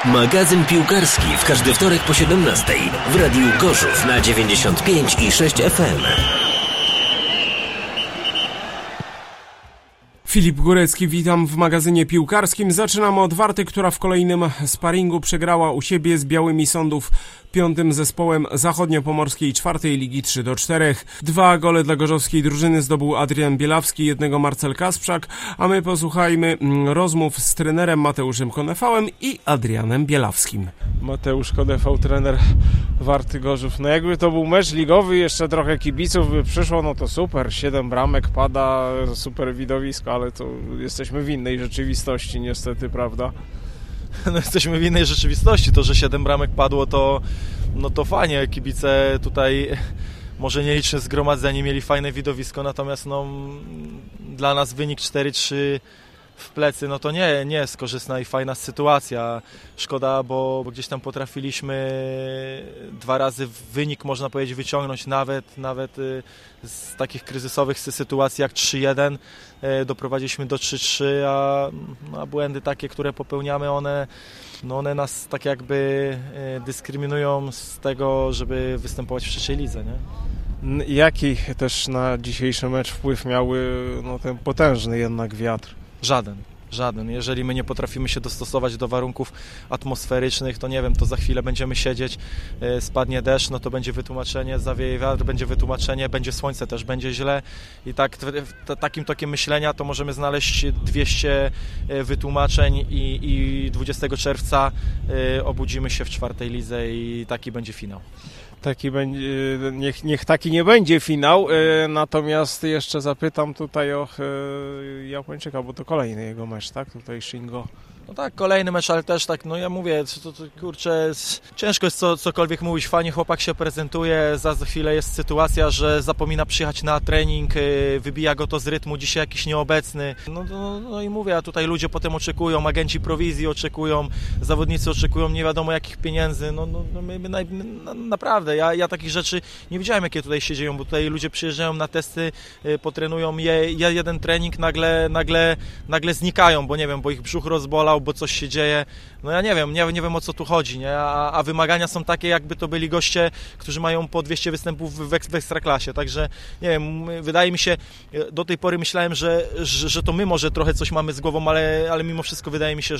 Magazyn piłkarski w każdy wtorek po 17 w Radiu Gorzów na 95,6 FM. Filip Górecki, witam w magazynie piłkarskim. Zaczynamy od Warty, która w kolejnym sparingu przegrała u siebie z Białymi Sądów, 5. zespołem zachodniopomorskiej 4. ligi 3-4. 2 gole dla gorzowskiej drużyny zdobył Adrian Bielawski, 1 Marcel Kasprzak, a my posłuchajmy rozmów z trenerem Mateuszem Konefałem i Adrianem Bielawskim. Mateusz Konefał, trener Warty Gorzów. No jakby to był mecz ligowy, jeszcze trochę kibiców by przyszło, no to super, 7 bramek pada, super widowisko, ale to jesteśmy w innej rzeczywistości niestety, prawda? No jesteśmy w innej rzeczywistości, to, że 7 bramek padło, to fajnie, kibice tutaj może nieliczne zgromadzenie mieli fajne widowisko, natomiast dla nas wynik 4-3 w plecy, no to nie jest korzystna i fajna sytuacja. Szkoda, bo gdzieś tam potrafiliśmy 2 razy wynik, można powiedzieć, wyciągnąć nawet z takich kryzysowych sytuacji jak 3-1 doprowadziliśmy do 3-3, a błędy takie, które popełniamy, one nas tak jakby dyskryminują z tego, żeby występować w trzeciej lidze, nie? Jaki też na dzisiejszy mecz wpływ miały ten potężny jednak wiatr? Żaden. Jeżeli my nie potrafimy się dostosować do warunków atmosferycznych, to nie wiem, to za chwilę będziemy siedzieć, spadnie deszcz, no to będzie wytłumaczenie, zawieje wiatr, będzie wytłumaczenie, będzie słońce, też będzie źle i tak takim tokiem myślenia to możemy znaleźć 200 wytłumaczeń i 20 czerwca obudzimy się w 4. lidze i taki będzie finał. Taki będzie, niech taki nie będzie finał, natomiast jeszcze zapytam tutaj o Japończyka, bo to kolejny jego mecz, tak? Tutaj Shingo. No tak, kolejny mecz, ale też tak, ja mówię, kurczę, ciężko jest cokolwiek mówić, fajnie chłopak się prezentuje, za chwilę jest sytuacja, że zapomina przyjechać na trening, wybija go to z rytmu, dzisiaj jakiś nieobecny, no i mówię, a tutaj ludzie potem oczekują, agenci prowizji oczekują, zawodnicy oczekują nie wiadomo jakich pieniędzy, naprawdę, ja takich rzeczy nie widziałem, jakie tutaj się dzieją, bo tutaj ludzie przyjeżdżają na testy, potrenują jeden trening, nagle znikają, bo nie wiem, bo ich brzuch rozbolał, bo coś się dzieje, ja nie wiem o co tu chodzi, nie? A wymagania są takie, jakby to byli goście, którzy mają po 200 występów w Ekstraklasie, także nie wiem, wydaje mi się, do tej pory myślałem, że to my może trochę coś mamy z głową, ale mimo wszystko wydaje mi się,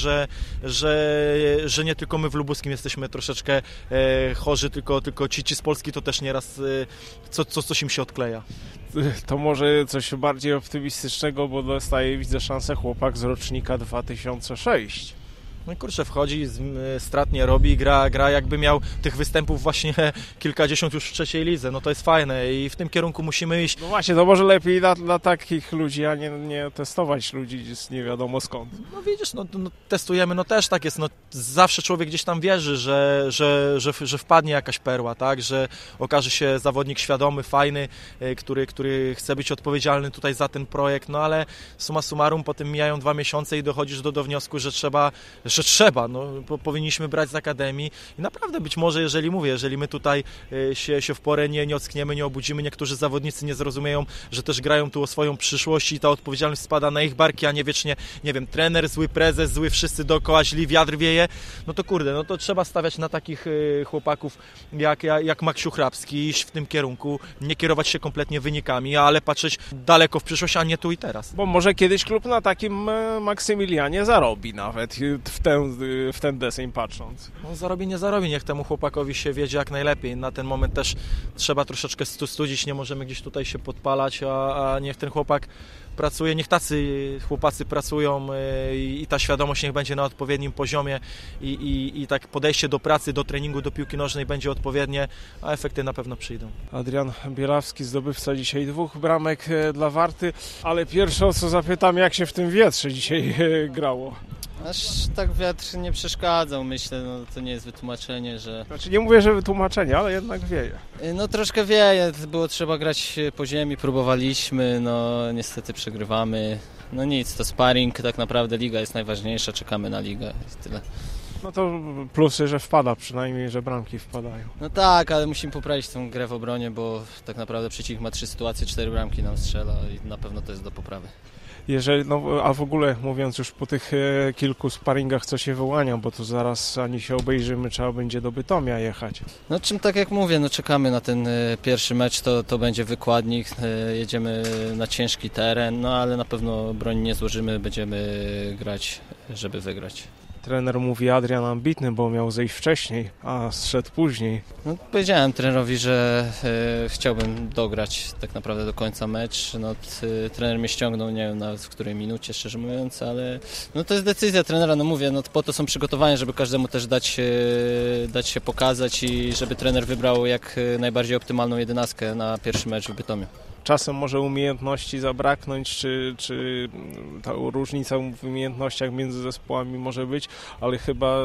że nie tylko my w Lubuskim jesteśmy troszeczkę chorzy, tylko ci z Polski to też nieraz coś im się odkleja. To może coś bardziej optymistycznego, bo dostaje, widzę, szansę chłopak z rocznika 2006. No kurczę, wchodzi, strat nie robi, gra jakby miał tych występów właśnie kilkadziesiąt już w trzeciej lidze, to jest fajne i w tym kierunku musimy iść. No właśnie, to może lepiej dla takich ludzi, a nie testować ludzi z nie wiadomo skąd. No widzisz, testujemy, też tak jest, zawsze człowiek gdzieś tam wierzy, że wpadnie jakaś perła, tak, że okaże się zawodnik świadomy, fajny, który chce być odpowiedzialny tutaj za ten projekt, ale summa summarum potem mijają 2 miesiące i dochodzisz do wniosku, że trzeba, powinniśmy brać z akademii i naprawdę być może, jeżeli my tutaj się w porę nie ockniemy, nie obudzimy, niektórzy zawodnicy nie zrozumieją, że też grają tu o swoją przyszłość i ta odpowiedzialność spada na ich barki, a nie wiecznie, nie wiem, trener, zły prezes, zły wszyscy dookoła, źli, wiatr wieje, to trzeba stawiać na takich chłopaków jak Maksiu Hrabski, iść w tym kierunku, nie kierować się kompletnie wynikami, ale patrzeć daleko w przyszłość, a nie tu i teraz. Bo może kiedyś klub na takim Maksymilianie zarobi nawet w ten deseń patrząc. Zarobi, nie zarobi, niech temu chłopakowi się wiedzie jak najlepiej. Na ten moment też trzeba troszeczkę studzić, nie możemy gdzieś tutaj się podpalać, a niech ten chłopak pracuje, niech tacy chłopacy pracują i ta świadomość niech będzie na odpowiednim poziomie i tak podejście do pracy, do treningu, do piłki nożnej będzie odpowiednie, a efekty na pewno przyjdą. Adrian Bielawski, zdobywca dzisiaj 2 bramek dla Warty, ale pierwsze o co zapytam, jak się w tym wietrze dzisiaj grało? Aż tak wiatr nie przeszkadzał, myślę, to nie jest wytłumaczenie, że... Znaczy nie mówię, że wytłumaczenie, ale jednak wieje. Troszkę wieje, było trzeba grać po ziemi, próbowaliśmy, niestety przegrywamy. Nic, to sparring, tak naprawdę liga jest najważniejsza, czekamy na ligę i tyle. To plusy, że wpada przynajmniej, że bramki wpadają. Tak, ale musimy poprawić tę grę w obronie, bo tak naprawdę przeciwnik ma 3 sytuacje, 4 bramki nam strzela i na pewno to jest do poprawy. A w ogóle mówiąc już po tych kilku sparingach, co się wyłania, bo to zaraz ani się obejrzymy, trzeba będzie do Bytomia jechać. No tak jak mówię, czekamy na ten pierwszy mecz, to będzie wykładnik, jedziemy na ciężki teren, ale na pewno broń nie złożymy, będziemy grać, żeby wygrać. Trener mówi, Adrian ambitny, bo miał zejść wcześniej, a zszedł później. Powiedziałem trenerowi, że chciałbym dograć tak naprawdę do końca mecz. Trener mnie ściągnął, nie wiem nawet w której minucie, szczerze mówiąc, ale to jest decyzja trenera. Mówię, po to są przygotowania, żeby każdemu też dać się pokazać i żeby trener wybrał jak najbardziej optymalną 11 na pierwszy mecz w Bytomiu. Czasem może umiejętności zabraknąć, czy ta różnica w umiejętnościach między zespołami może być, ale chyba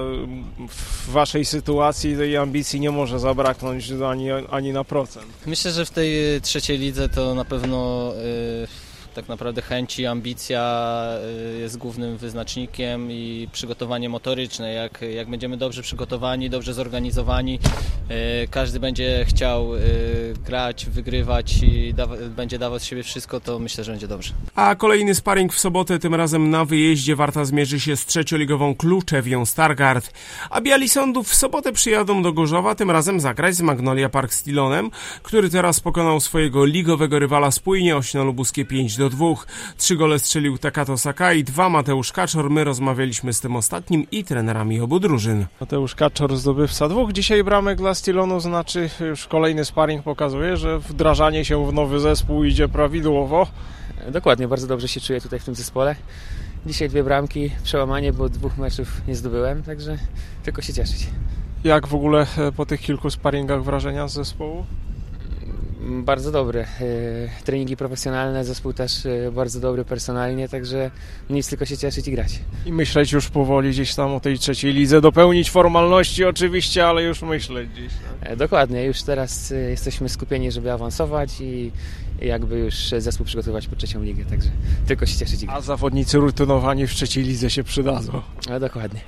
w waszej sytuacji tej ambicji nie może zabraknąć ani na procent. Myślę, że w tej trzeciej lidze to na pewno tak naprawdę chęć i ambicja jest głównym wyznacznikiem i przygotowanie motoryczne. Jak będziemy dobrze przygotowani, dobrze zorganizowani, każdy będzie chciał grać, wygrywać i będzie dawał z siebie wszystko, to myślę, że będzie dobrze. A kolejny sparring w sobotę, tym razem na wyjeździe. Warta zmierzy się z trzecioligową Kluczewią Stargard. A Biali Sądów w sobotę przyjadą do Gorzowa, tym razem zagrać z Magnolia Park Stilonem, który teraz pokonał swojego ligowego rywala spójnie Ośno Lubuskie 5-2. 3 gole strzelił Takato Sakai, 2 Mateusz Kaczor. My rozmawialiśmy z tym ostatnim i trenerami obu drużyn. Mateusz Kaczor, zdobywca 2 dzisiaj bramek dla Stilonu, znaczy już kolejny sparring pokazuje, że wdrażanie się w nowy zespół idzie prawidłowo. Dokładnie, bardzo dobrze się czuję tutaj w tym zespole. Dzisiaj 2 bramki, przełamanie, bo 2 meczów nie zdobyłem, także tylko się cieszyć. Jak w ogóle po tych kilku sparingach wrażenia z zespołu? Bardzo dobre. Treningi profesjonalne, zespół też bardzo dobry personalnie, także nic, tylko się cieszyć i grać. I myśleć już powoli gdzieś tam o tej trzeciej lidze, dopełnić formalności oczywiście, ale już myśleć gdzieś. Tak? Dokładnie, już teraz jesteśmy skupieni, żeby awansować i jakby już zespół przygotować pod trzecią ligę, także tylko się cieszyć i grać. A zawodnicy rutynowani w trzeciej lidze się przydadzą. Dokładnie.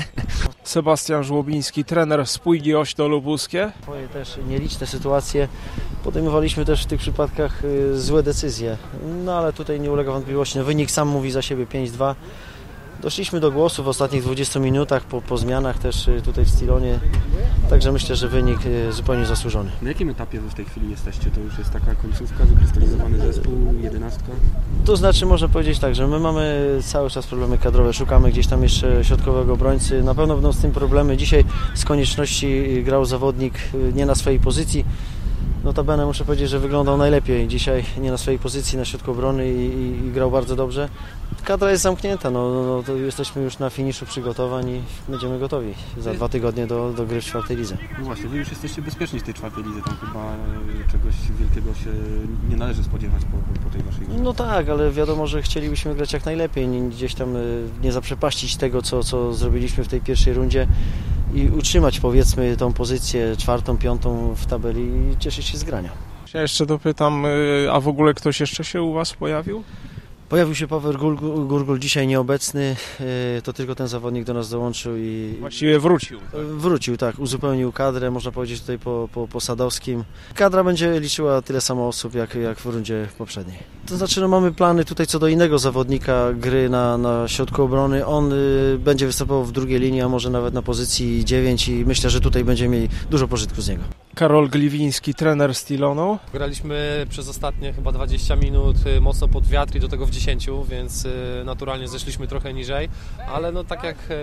Sebastian Żłobiński, trener Spójni Ośno Lubuskie. Twoje też nieliczne sytuacje. Podejmowaliśmy też w tych przypadkach złe decyzje, ale tutaj nie ulega wątpliwości. Wynik sam mówi za siebie 5-2. Doszliśmy do głosu w ostatnich 20 minutach, po zmianach też tutaj w Stilonie, także myślę, że wynik zupełnie zasłużony. Na jakim etapie wy w tej chwili jesteście? To już jest taka końcówka, wykrystalizowany zespół, 11? To znaczy można powiedzieć tak, że my mamy cały czas problemy kadrowe, szukamy gdzieś tam jeszcze środkowego obrońcy, na pewno będą z tym problemy. Dzisiaj z konieczności grał zawodnik nie na swojej pozycji. Notabene muszę powiedzieć, że wyglądał najlepiej dzisiaj, nie na swojej pozycji, na środku obrony i grał bardzo dobrze. Kadra jest zamknięta, to jesteśmy już na finiszu przygotowań i będziemy gotowi za 2 tygodnie do gry w czwartej lidze. No właśnie, wy już jesteście bezpieczni w tej czwartej lidze, tam chyba czegoś wielkiego się nie należy spodziewać po tej waszej grze. No tak, ale wiadomo, że chcielibyśmy grać jak najlepiej, gdzieś tam nie zaprzepaścić tego, co zrobiliśmy w tej pierwszej rundzie i utrzymać powiedzmy tą pozycję 4., 5. w tabeli i cieszyć się z grania. Ja jeszcze dopytam, a w ogóle ktoś jeszcze się u was pojawił? Pojawił się Paweł Gurgul, dzisiaj nieobecny, to tylko ten zawodnik do nas dołączył i... Właściwie wrócił. Tak? Wrócił, tak, uzupełnił kadrę, można powiedzieć tutaj po Sadowskim. Kadra będzie liczyła tyle samo osób jak w rundzie poprzedniej. To znaczy, mamy plany tutaj co do innego zawodnika gry na środku obrony. On będzie występował w drugiej linii, a może nawet na pozycji 9 i myślę, że tutaj będziemy mieli dużo pożytku z niego. Karol Gliwiński, trener Stilonu. Graliśmy przez ostatnie chyba 20 minut mocno pod wiatr i do tego w 10, więc naturalnie zeszliśmy trochę niżej, ale tak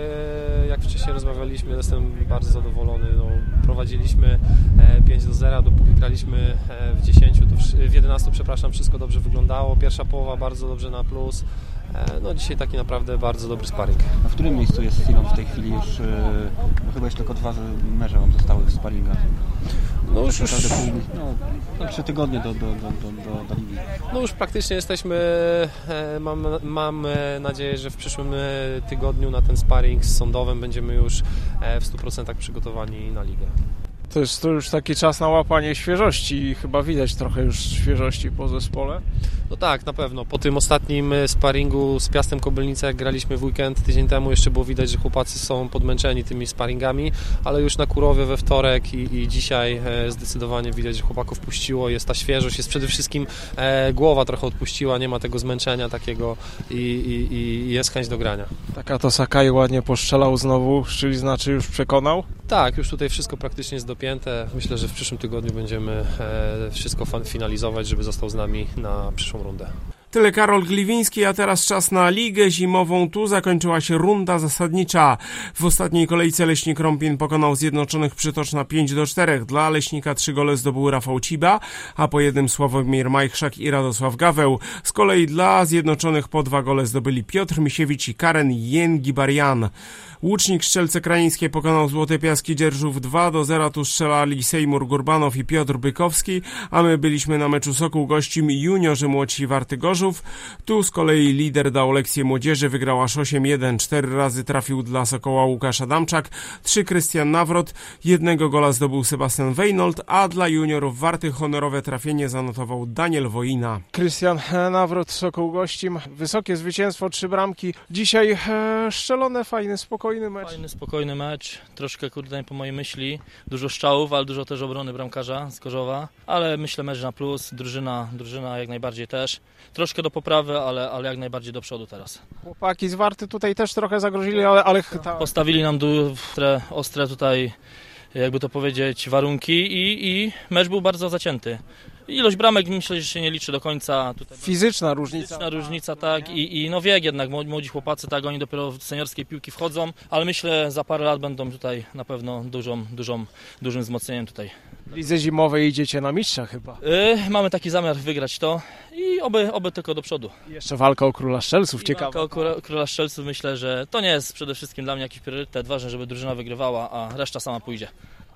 jak wcześniej rozmawialiśmy, jestem bardzo zadowolony. Prowadziliśmy 5-0, dopóki graliśmy w 11, wszystko dobrze wyglądało. Pierwsza połowa bardzo dobrze na plus. Dzisiaj taki naprawdę bardzo dobry sparring. A w którym miejscu jest Stilon w tej chwili już? Bo chyba jeszcze tylko 2 mecze wam zostały w sparingach. Już 3 tygodnie do ligi. Już praktycznie jesteśmy, mam nadzieję, że w przyszłym tygodniu na ten sparring z Sądowem będziemy już w 100% przygotowani na ligę. To jest już taki czas na łapanie świeżości i chyba widać trochę już świeżości po zespole. No tak, na pewno. Po tym ostatnim sparingu z Piastem Kobylnica, jak graliśmy w weekend tydzień temu, jeszcze było widać, że chłopacy są podmęczeni tymi sparingami, ale już na Kurowie we wtorek i dzisiaj zdecydowanie widać, że chłopaków puściło, jest ta świeżość, jest przede wszystkim głowa trochę odpuściła, nie ma tego zmęczenia takiego i jest chęć do grania. Taka to Sakai ładnie poszczelał znowu, czyli znaczy już przekonał? Tak, już tutaj wszystko praktycznie jest dopięte. Myślę, że w przyszłym tygodniu będziemy wszystko finalizować, żeby został z nami na przyszłą rundę. Tyle Karol Gliwiński, a teraz czas na ligę zimową. Tu zakończyła się runda zasadnicza. W ostatniej kolejce Leśnik Krąpin pokonał Zjednoczonych Przytoczna 5-4. Dla Leśnika 3 gole zdobył Rafał Ciba, a po jednym Sławomir Majchrzak i Radosław Gaweł. Z kolei dla Zjednoczonych po 2 gole zdobyli Piotr Misiewicz i Karen Jęgibarian. Łucznik Strzelce Krajeńskie pokonał Złote Piaski Dzierżów 2-0. Tu strzelali Sejmur Gurbanow i Piotr Bykowski, a my byliśmy na meczu Sokół gościm juniorzy młodsi Warty Gorzów. Tu z kolei lider dał lekcję młodzieży, wygrał aż 8-1. 4 razy trafił dla Sokoła Łukasz Adamczak, 3 Krystian Nawrot, 1 gola zdobył Sebastian Wejnold, a dla juniorów Warty honorowe trafienie zanotował Daniel Wojina. Krystian Nawrot, Sokół gościm, wysokie zwycięstwo, 3 bramki. Dzisiaj szczelone, fajny, spokojny mecz. Fajny, spokojny mecz, troszkę nie po mojej myśli, dużo strzałów, ale dużo też obrony bramkarza z Gorzowa, ale myślę mecz na plus, drużyna jak najbardziej też. Troszkę do poprawy, ale jak najbardziej do przodu teraz. Chłopaki z Warty tutaj też trochę zagrozili, ale... Postawili nam ostre tutaj, jakby to powiedzieć, warunki i mecz był bardzo zacięty. Ilość bramek myślę, że się nie liczy do końca. Tutaj fizyczna różnica. Fizyczna różnica, tak. I no wiek jednak, młodzi chłopacy, tak, oni dopiero w seniorskiej piłki wchodzą, ale myślę, za parę lat będą tutaj na pewno dużym wzmocnieniem tutaj. W lidze zimowej idziecie na mistrza chyba. Mamy taki zamiar wygrać to i oby tylko do przodu. I jeszcze walka o Króla Strzelców, ciekawa. Walka o Króla Strzelców, myślę, że to nie jest przede wszystkim dla mnie jakiś priorytet, ważne, żeby drużyna wygrywała, a reszta sama pójdzie.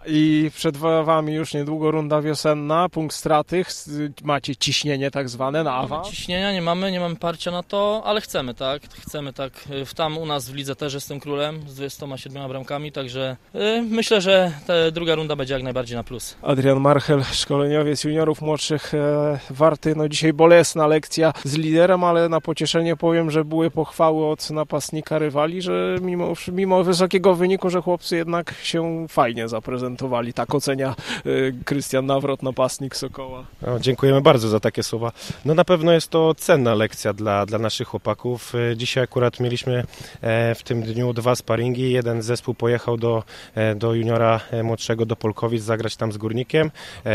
I przed wami już niedługo runda wiosenna, punkt straty, macie ciśnienie tak zwane na awans? Ciśnienia nie mamy parcia na to, ale chcemy tak. Tam u nas w lidze też jestem królem z 27 bramkami, także myślę, że ta druga runda będzie jak najbardziej na plus. Adrian Marchel, szkoleniowiec juniorów młodszych Warty, no dzisiaj bolesna lekcja z liderem, ale na pocieszenie powiem, że były pochwały od napastnika rywali, że mimo wysokiego wyniku, że chłopcy jednak się fajnie zaprezentowali. Tak ocenia Krystian Nawrot, napastnik Sokoła. Dziękujemy bardzo za takie słowa. No na pewno jest to cenna lekcja dla naszych chłopaków. Dzisiaj akurat mieliśmy w tym dniu 2 sparingi. Jeden zespół pojechał do juniora młodszego, do Polkowic, zagrać tam z Górnikiem.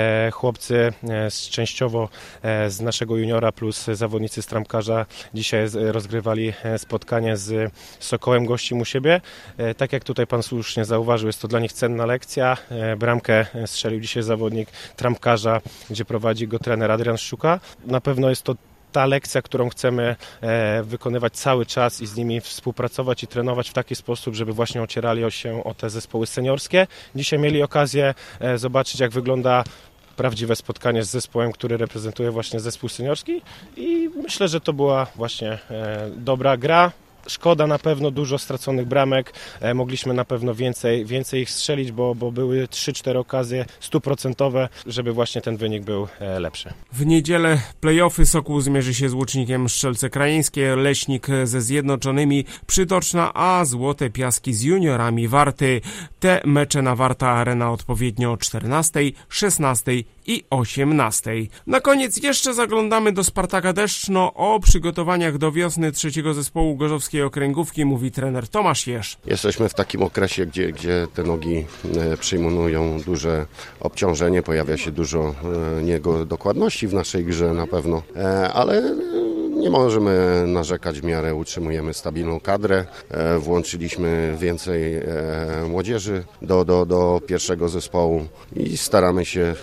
Chłopcy częściowo z naszego juniora plus zawodnicy z Trampkarza dzisiaj rozgrywali spotkanie z Sokołem gościem u siebie. Tak jak tutaj pan słusznie zauważył, jest to dla nich cenna lekcja. Bramkę strzelił dzisiaj zawodnik Trampkarza, gdzie prowadzi go trener Adrian Szczuka. Na pewno jest to ta lekcja, którą chcemy wykonywać cały czas i z nimi współpracować i trenować w taki sposób, żeby właśnie ocierali się o te zespoły seniorskie. Dzisiaj mieli okazję zobaczyć, jak wygląda prawdziwe spotkanie z zespołem, który reprezentuje właśnie zespół seniorski i myślę, że to była właśnie dobra gra. Szkoda na pewno dużo straconych bramek, mogliśmy na pewno więcej ich strzelić, bo były 3-4 okazje 100%, żeby właśnie ten wynik był lepszy. W niedzielę play-offy Sokół zmierzy się z Łucznikiem Strzelce Krajeńskie, Leśnik ze Zjednoczonymi Przytoczna, a Złote Piaski z juniorami Warty. Te mecze na Warta Arena odpowiednio o 14, 16 i 18. Na koniec jeszcze zaglądamy do Spartaka Deszczno. O przygotowaniach do wiosny 3. zespołu gorzowskiej okręgówki mówi trener Tomasz Jerz. Jesteśmy w takim okresie, gdzie te nogi przyjmują duże obciążenie, pojawia się dużo niedokładności w naszej grze na pewno, ale nie możemy narzekać, w miarę utrzymujemy stabilną kadrę, włączyliśmy więcej młodzieży do pierwszego zespołu i staramy się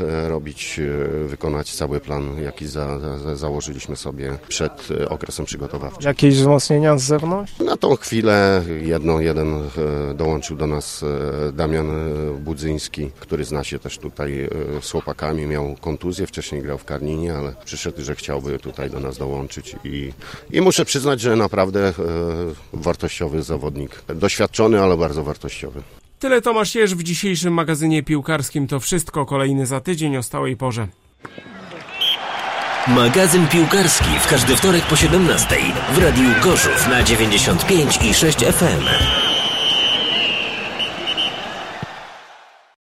wykonać cały plan, jaki założyliśmy sobie przed okresem przygotowawczym. Jakieś wzmocnienia z zewnątrz? Na tą chwilę jeden dołączył do nas Damian Budzyński, który zna się też tutaj z chłopakami, miał kontuzję, wcześniej grał w Karninie, ale przyszedł, że chciałby tutaj do nas dołączyć i muszę przyznać, że naprawdę wartościowy zawodnik. Doświadczony, ale bardzo wartościowy. Tyle Tomasz Jerz w dzisiejszym magazynie piłkarskim. To wszystko. Kolejny za tydzień o stałej porze. Magazyn piłkarski w każdy wtorek po 17 w Radiu Gorzów na 95,6 FM.